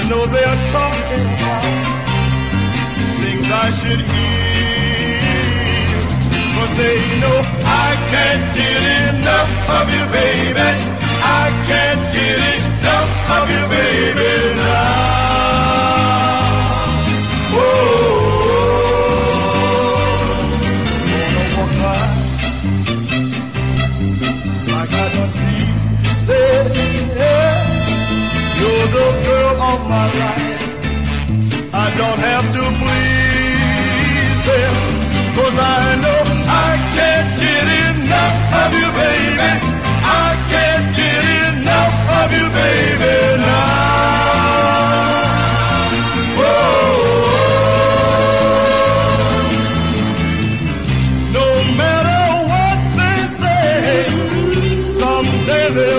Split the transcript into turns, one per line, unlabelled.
know they're talking about things I should hear, but they know I can't get enough of you, baby. I can't get enough of you, baby, now. Gonna walk by like I don't see there. You're the girl of my life. I don't have to please them, 'cause I know I can't get enough of you, baby. I can't get enough of you, baby, now. No matter what they say, someday they'll